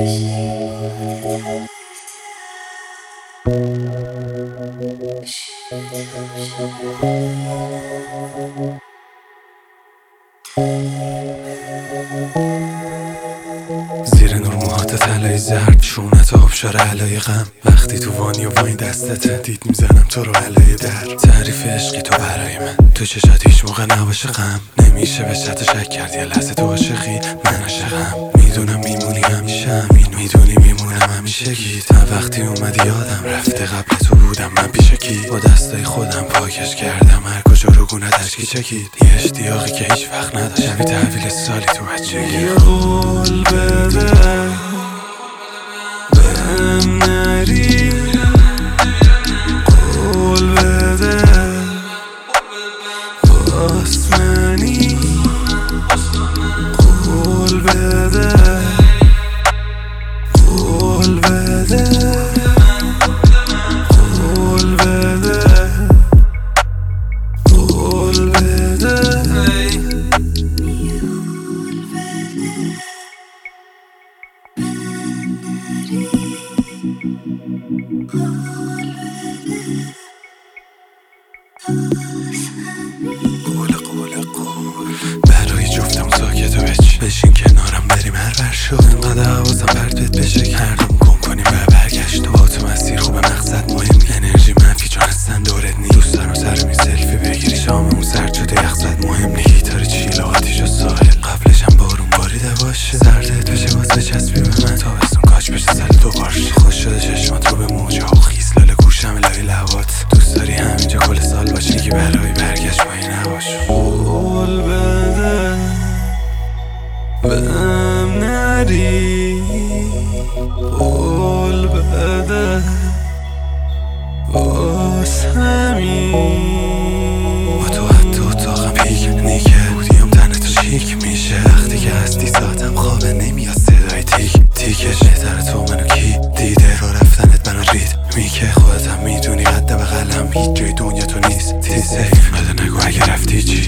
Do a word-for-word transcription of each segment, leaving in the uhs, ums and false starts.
زیر نور موهات طلای زرد، شونت آبشار علای غم. وقتی تو وانی و واین دستته، دید میزنم تو رو علای در. تعریف عشقی تو برای من، تو چشات هیچ موقع نباشه غم. نمیشه به شت شک کرد یه لحظه تو عاشقی من عاشقم. میدونم میمونی همیشه همینو، میدونی میمونم همیشه گید. تا وقتی اومدی یادم رفته قبل تو بودم من پیش کی. با دستای خودم پاکش کردم هر کجا رو گونت اشکی چکید. یه اشتیاقی که هیچ وقت نداشت، شبیه تحویل سالی تو بچگی. یه قول بده بهم نری، قول بده باس منی، قول بده قول بده قول بده قول بده قول قول قول برای جفتم ساکت و بچ بشین کنارم بریم هر ور شد. اینقدر حواسم پرت بهت بشه که هر دوم گم کنیم و برگشت. با تو مسیر خوب مقصد مهم نی، انرژی منفی چون اصلا دورت نی. دوست دارم سر می سلفی بگیری، شاممون سرد شده یخ زد مهم نی. گیتار چیل و آتیش و ساحل، قبلشم بارون باریده باشه. سردت بشه باز بچسبی به من، تابستون کاج بشه سال دوبار شه. خوش شده چشمات رو به موجه و خیسلال گوشم لای لبات. دوست داری همینجا کل سال باشی که برای برگشت پایی نباش. قول بده بهم نری، قول بده باز همین. با تو حتی اتاقم پیک نیکه، بودیم تنتو شیک میشه. وقتی که هستی ساعتم خوابه نمیاد صدای تیک تیکش. بهتره تو منو کی دیده رو رفتنت منو رید میکه. خودتم میدونی قده به قلم هیچ جای دنیا تو نیست. تی سیف بده نگو اگه رفتی چی.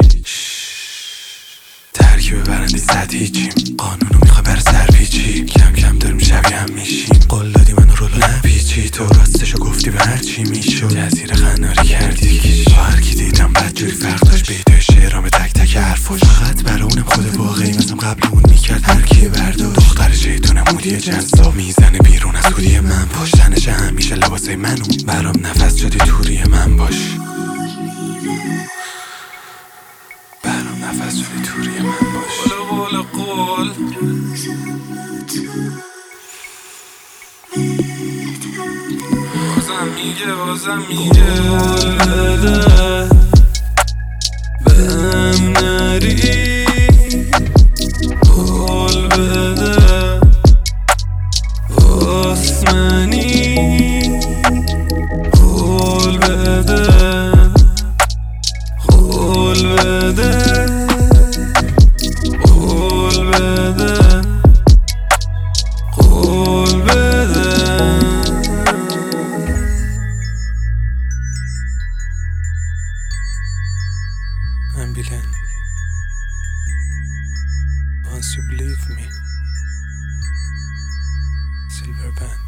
ترکیب برندی صد هیچیم، قانونو میخوای بر سر پیچی. کم کم داریم شبیه هم میشیم، قول دادی منو رولو نپیچی. تو راستشو گفتی به هر چی میشد، جزیر قناری کردی کیش. با هر کی دیدم بدجوری فرق داشت، بیتای شعرام تک تک حرفاش. فقط برای اونم خود واقعی مثلم قبل اون میکرد هر کی برداشت. دختر شیطونه مودی جذاب میزنه بیرون از هودی من. پشتنش همیشه لباسای منو، برام نفس شدی توری من باش. برام نفس شدی توری من باش. قول قول بازم میگه بازم میگه قول بده بهم نری، قول بده باس منی، قول بده قول بده قول بده قول بده. Ambulan, once you believe me, Silver Band.